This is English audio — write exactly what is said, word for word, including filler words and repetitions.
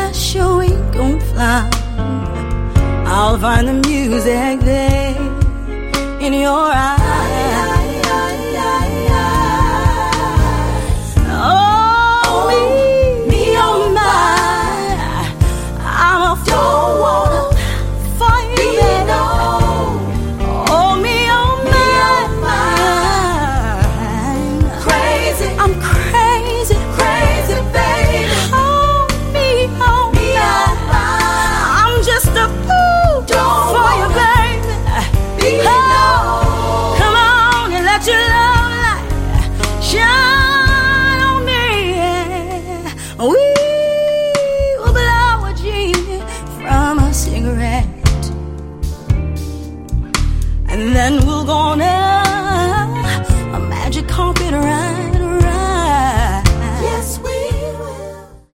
sure we gon' fly. I'll find the music there in your eyes. Oh, me, me, oh my, I'm a fool for you, baby. Oh, me, oh my, crazy, I'm crazy, crazy, baby. Oh, me, oh my, I'm just a fool for you, baby. Oh, come on and let your love light shine on me. We will blow a genie from a cigarette, and then we'll go on